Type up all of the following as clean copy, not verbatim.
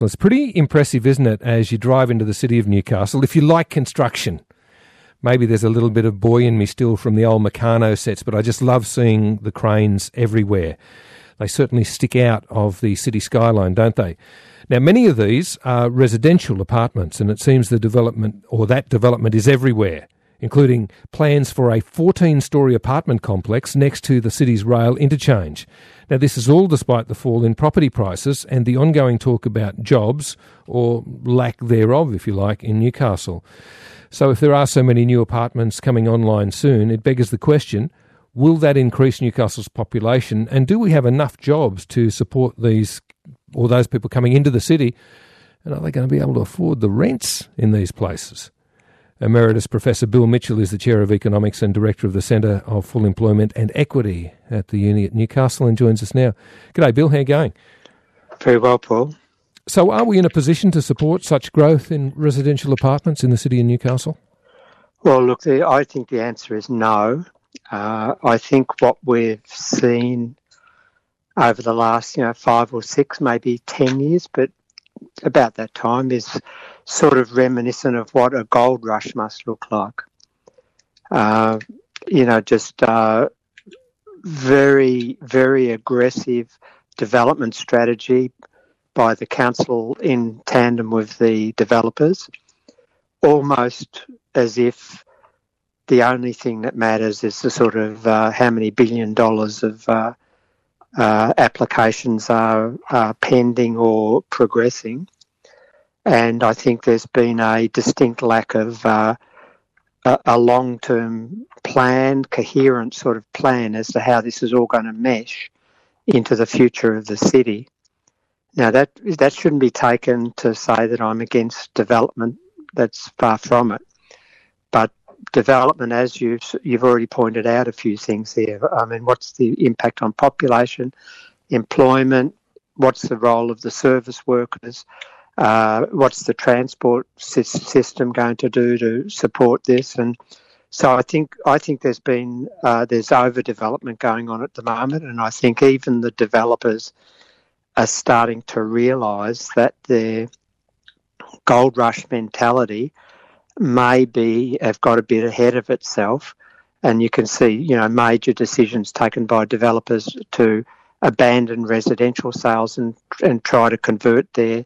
Well, it's pretty impressive, isn't it, as you drive into the city of Newcastle. If you like construction, maybe there's a little bit of boy in me still from the old Meccano sets, but I just love seeing the cranes everywhere. They certainly stick out of the city skyline, don't they? Now, many of these are residential apartments, and it seems the development, or that development, is everywhere, including plans for a 14-storey apartment complex next to the city's rail interchange. Now, this is all despite the fall in property prices and the ongoing talk about jobs, or lack thereof, if you like, in Newcastle. So if there are so many new apartments coming online soon, it beggars the question, will that increase Newcastle's population, and do we have enough jobs to support these or those people coming into the city, and are they going to be able to afford the rents in these places? Emeritus Professor Bill Mitchell is the Chair of Economics and Director of the Centre of Full Employment and Equity at the Uni at Newcastle, and joins us now. G'day, Bill. How are you going? Very well, Paul. So are we in a position to support such growth in residential apartments in the city of Newcastle? Well, look, I think the answer is no. I think what we've seen over the last, 5 or 6, maybe 10 years, but about that time, is sort of reminiscent of what a gold rush must look like. Very, very aggressive development strategy by the council in tandem with the developers, almost as if the only thing that matters is the sort of how many $1 billion of applications are pending or progressing. And I think there's been a distinct lack of a long-term plan, coherent sort of plan as to how this is all going to mesh into the future of the city. Now, that shouldn't be taken to say that I'm against development. That's far from it. But development, as you've already pointed out a few things here. I mean, what's the impact on population, employment? What's the role of the service workers? What's the transport system going to do to support this? And so I think there's overdevelopment going on at the moment, and I think even the developers are starting to realise that their gold rush mentality have got a bit ahead of itself, and you can see, major decisions taken by developers to abandon residential sales and try to convert their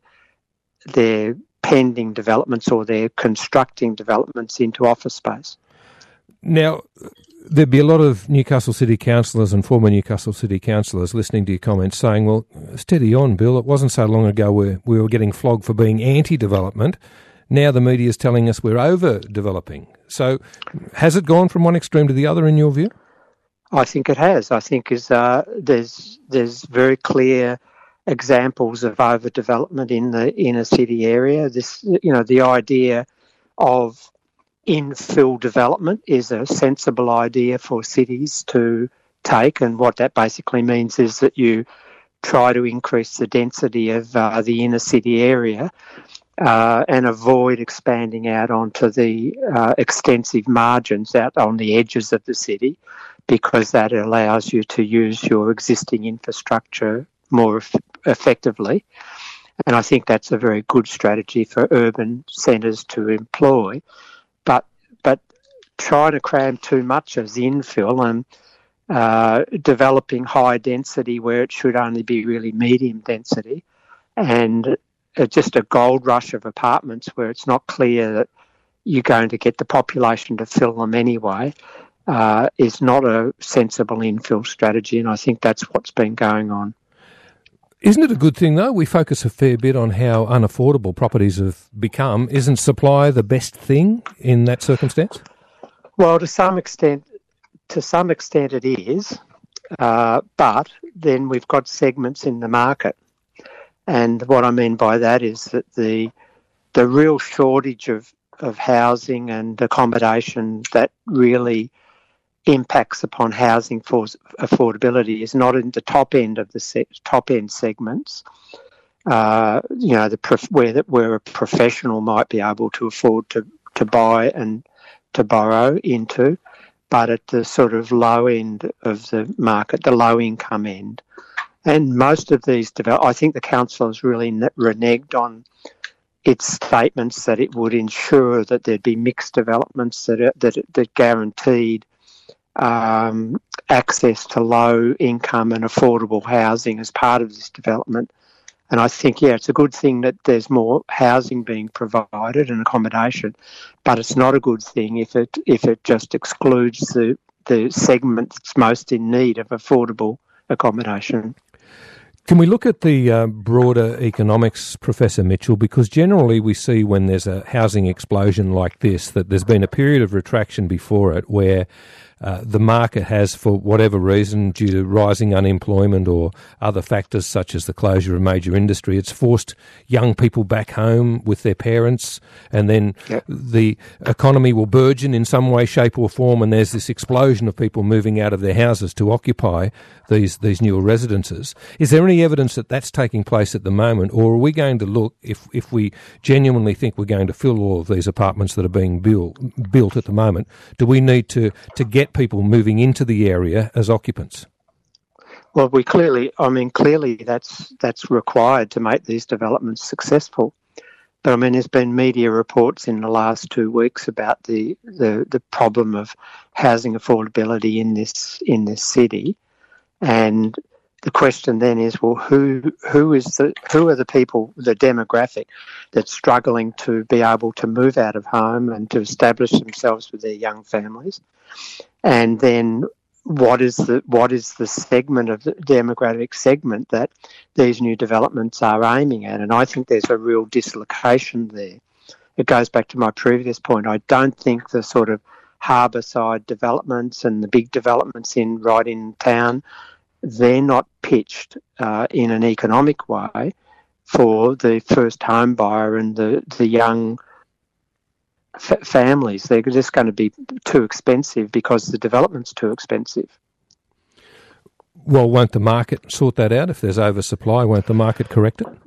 pending developments or their constructing developments into office space. Now, there'd be a lot of Newcastle City councillors and former Newcastle City councillors listening to your comments saying, well, steady on, Bill. It wasn't so long ago where we were getting flogged for being anti-development. Now the media is telling us we're over-developing. So has it gone from one extreme to the other in your view? I think it has. I think there's very clear examples of overdevelopment in the inner city area. The idea of infill development is a sensible idea for cities to take, and what that basically means is that you try to increase the density of the inner city area and avoid expanding out onto the extensive margins out on the edges of the city, because that allows you to use your existing infrastructure more effectively. And I think that's a very good strategy for urban centres to employ. But trying to cram too much as infill and developing high density where it should only be really medium density, and just a gold rush of apartments where it's not clear that you're going to get the population to fill them anyway, is not a sensible infill strategy, and I think that's what's been going on. Isn't it a good thing, though? We focus a fair bit on how unaffordable properties have become. Isn't supply the best thing in that circumstance? Well, to some extent it is, but then we've got segments in the market. And what I mean by that is that the real shortage of housing and accommodation that really impacts upon housing for affordability is not in the top end of the top end segments. Where a professional might be able to afford to buy and to borrow into, but at the sort of low end of the market, the low income end. And most of these I think the council has really reneged on its statements that it would ensure that there'd be mixed developments that guaranteed access to low income and affordable housing as part of this development. And I think, it's a good thing that there's more housing being provided and accommodation, but it's not a good thing if it just excludes the segment that's most in need of affordable accommodation. Can we look at the broader economics, Professor Mitchell? Because generally we see when there's a housing explosion like this that there's been a period of retraction before it where the market has, for whatever reason, due to rising unemployment or other factors such as the closure of major industry, it's forced young people back home with their parents, and then the economy will burgeon in some way, shape or form, and there's this explosion of people moving out of their houses to occupy these newer residences. Is there any evidence that that's taking place at the moment, or are we going to look, if we genuinely think we're going to fill all of these apartments that are being built at the moment, do we need to get people moving into the area as occupants? Well, clearly that's required to make these developments successful. But there's been media reports in the last 2 weeks about the problem of housing affordability in this city, and the question then is, well, who are the people, the demographic that's struggling to be able to move out of home and to establish themselves with their young families, and then what is the segment of the demographic segment that these new developments are aiming at? And I think there's a real dislocation there. It goes back to my previous point. I don't think the sort of harbourside developments and the big developments right in town, they're not pitched in an economic way for the first home buyer and the young families. They're just going to be too expensive because the development's too expensive. Well, won't the market sort that out? If there's oversupply, won't the market correct it?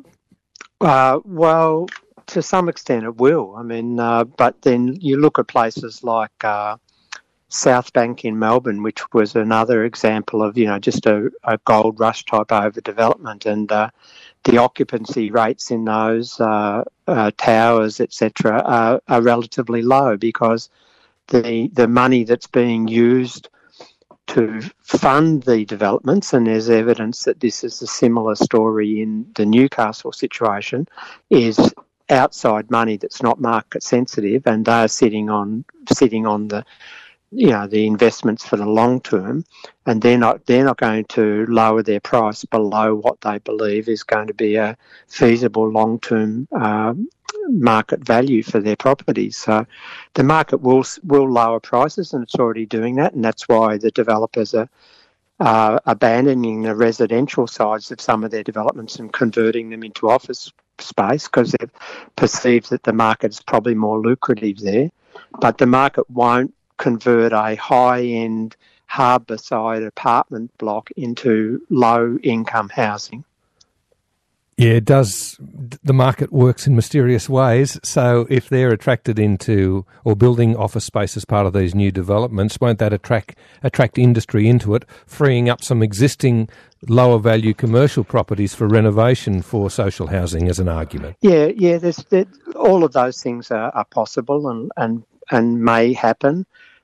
Well, to some extent it will. But then you look at places like South Bank in Melbourne, which was another example of, just a gold rush type overdevelopment, and the occupancy rates in those towers, etc., are relatively low because the money that's being used to fund the developments, and there's evidence that this is a similar story in the Newcastle situation, is outside money that's not market sensitive, and they're sitting on the the investments for the long term, and they're not going to lower their price below what they believe is going to be a feasible long term market value for their properties. So the market will lower prices, and it's already doing that, and that's why the developers are abandoning the residential sides of some of their developments and converting them into office space because they've perceived that the market is probably more lucrative there. But the market won't convert a high-end harbour-side apartment block into low-income housing. Yeah, it does. The market works in mysterious ways. So if they're attracted into or building office space as part of these new developments, won't that attract industry into it, freeing up some existing lower value commercial properties for renovation for social housing as an argument? Yeah. All of those things are possible and may happen.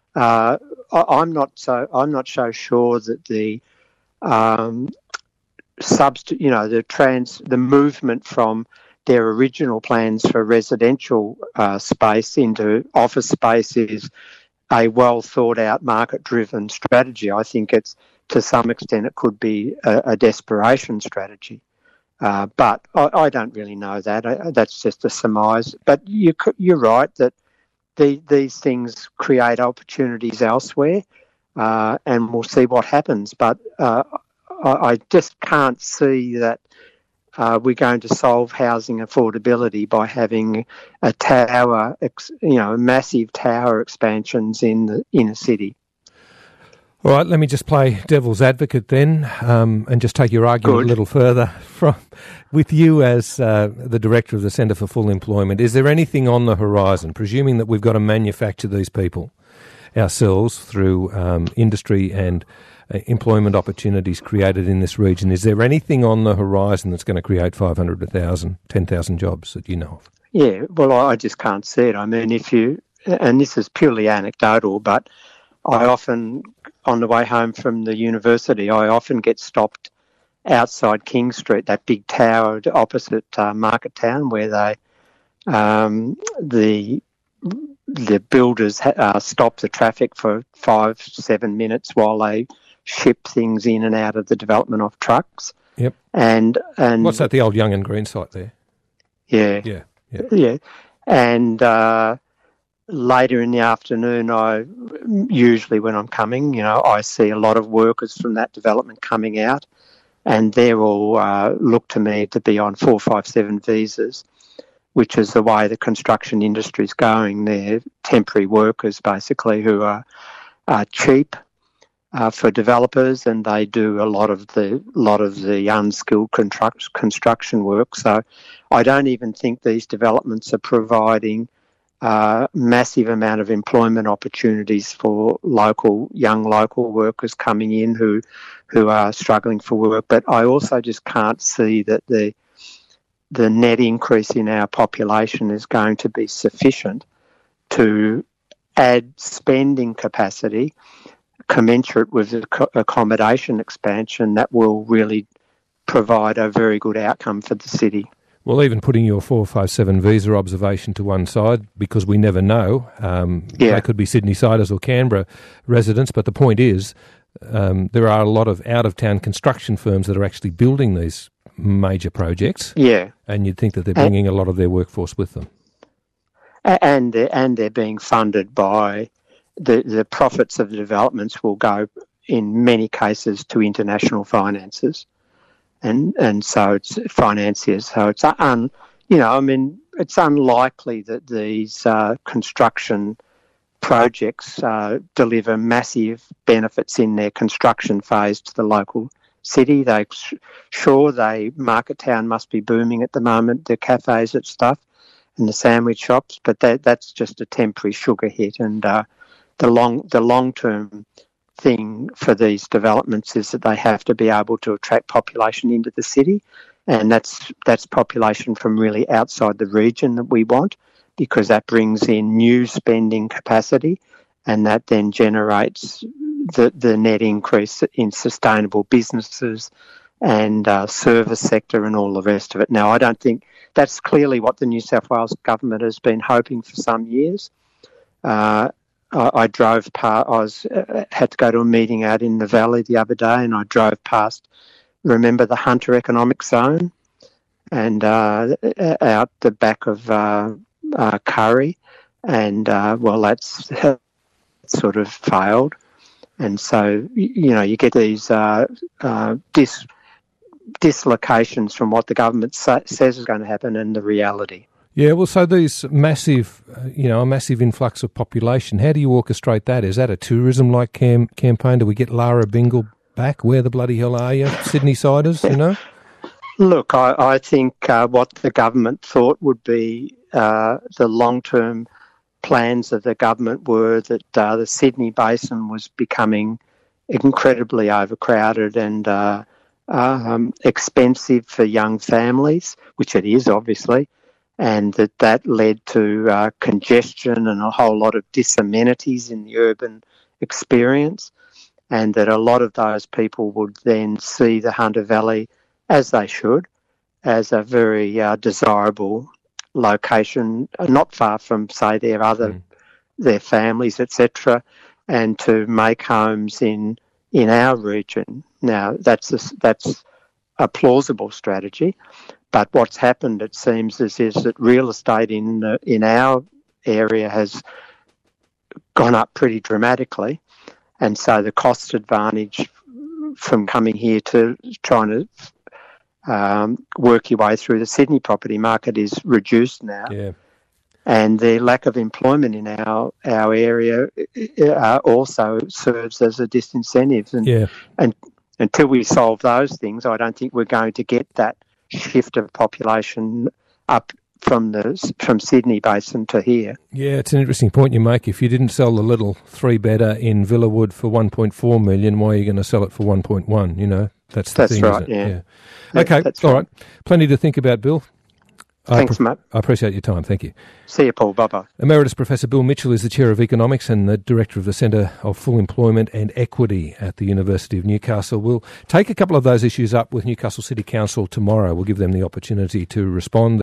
I'm not so sure that the the movement from their original plans for residential space into office space is a well thought out market driven strategy. I think it's, to some extent, it could be a desperation strategy. But I don't really know that. That's just a surmise. But you're right that these things create opportunities elsewhere, and we'll see what happens. But I just can't see that we're going to solve housing affordability by having a tower, massive tower expansions in the inner city. All right, let me just play devil's advocate then, and just take your argument a little further. With you as the director of the Centre for Full Employment, is there anything on the horizon, presuming that we've got to manufacture these people ourselves through industry and employment opportunities created in this region. Is there anything on the horizon that's going to create 500, 1,000, 10,000 jobs that you know of? Yeah, well, I just can't see it. I mean, and this is purely anecdotal, but I often, on the way home from the university, I often get stopped outside King Street, that big tower opposite Market Town, where the builders stop the traffic for 5-7 minutes while they ship things in and out of the development of trucks. Yep. And what's that? The old Young and Green site there. Yeah. Yeah. And later in the afternoon, usually when I'm coming, I see a lot of workers from that development coming out, and they're all look to me to be on 457 visas, which is the way the construction industry is going. They're temporary workers, basically, who are cheap for developers, and they do a lot of the unskilled construction work. So I don't even think these developments are providing massive amount of employment opportunities for young local workers coming in who are struggling for work. But I also just can't see that the net increase in our population is going to be sufficient to add spending capacity commensurate with the accommodation expansion that will really provide a very good outcome for the city. Well, even putting your 457 visa observation to one side, because we never know, they could be Sydney-siders or Canberra residents, but the point is there are a lot of out-of-town construction firms that are actually building these major projects. Yeah. And you'd think that they're bringing a lot of their workforce with them. And they're being funded by the profits of the developments will go in many cases to international finances. And so it's financiers. So it's it's unlikely that these construction projects deliver massive benefits in their construction phase to the local city. Market Town must be booming at the moment, the cafes and stuff, and the sandwich shops, but that's just a temporary sugar hit. And the long-term thing for these developments is that they have to be able to attract population into the city, and that's population from really outside the region that we want, because that brings in new spending capacity, and that then generates the net increase in sustainable businesses and service sector and all the rest of it. Now, I don't think that's clearly what the New South Wales government has been hoping for some years. I drove past. Had to go to a meeting out in the valley the other day, and I drove past. Remember the Hunter Economic Zone, and out the back of Curry, and that's sort of failed, and so you get these dislocations from what the government says is going to happen and the reality. Yeah, well, so these massive, a massive influx of population, how do you orchestrate that? Is that a tourism-like campaign? Do we get Lara Bingle back? Where the bloody hell are you, Sydney-siders, Look, I think what the government thought would be the long-term plans of the government were that the Sydney Basin was becoming incredibly overcrowded and expensive for young families, which it is, obviously, and that led to congestion and a whole lot of disamenities in the urban experience, and that a lot of those people would then see the Hunter Valley, as they should, as a very desirable location, not far from, say, their families, etc., and to make homes in our region. Now, that's a plausible strategy. But what's happened, it seems, is that real estate in our area has gone up pretty dramatically, and so the cost advantage from coming here to trying to work your way through the Sydney property market is reduced now. Yeah. And the lack of employment in our area also serves as a disincentive. And until we solve those things, I don't think we're going to get that shift of population up from Sydney Basin to here. Yeah, it's an interesting point you make. If you didn't sell the little 3-bedder in Villawood for 1.4 million, why are you going to sell it for 1.1? You know, that's the thing. Right. Isn't it? Yeah. Okay. All right. Plenty to think about, Bill. Thanks, Matt. I appreciate your time. Thank you. See you, Paul. Bye-bye. Emeritus Professor Bill Mitchell is the Chair of Economics and the Director of the Centre of Full Employment and Equity at the University of Newcastle. We'll take a couple of those issues up with Newcastle City Council tomorrow. We'll give them the opportunity to respond.